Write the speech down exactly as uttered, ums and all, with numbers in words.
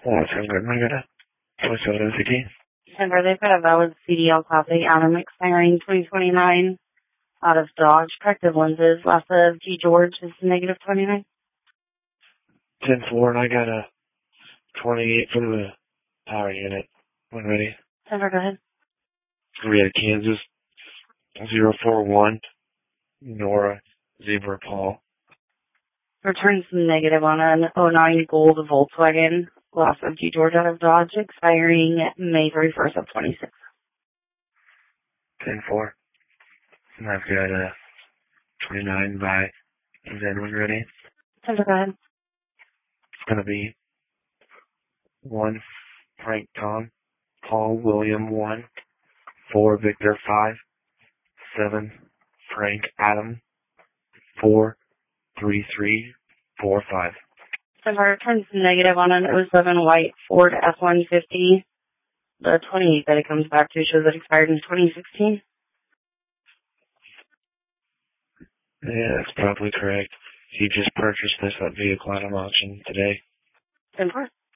Oh, sounds good. I got a Toyota C D. Denver, they've got a valid C D L Classic Atom expiring twenty twenty-nine out of Dodge. Corrective lenses. Last of G. George is negative twenty-nine. ten four, and I got a twenty-eight for the power unit. When ready. Denver, go ahead. We had Kansas zero four one, Nora Zebra Paul. Returns negative on an oh nine Gold Volkswagen. Loss of G. George out of Dodge, expiring May thirty-first of twenty-six. ten four. And I've got a twenty-nine by Zen when ready. Denver, go ahead. It's going to be one Frank Tom, Paul William one, four Victor five, seven Frank Adam, four three three four five. Denver, turns negative on an oh seven white Ford F one fifty. The twenty-eight that it comes back to shows it expired in twenty sixteen. Yeah, that's probably correct. He just purchased this at vehicle at an auction today. Denver.